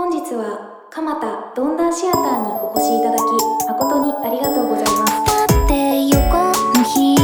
本日は蒲田ドンダーシアターにお越しいただき誠にありがとうございます。 待って横の日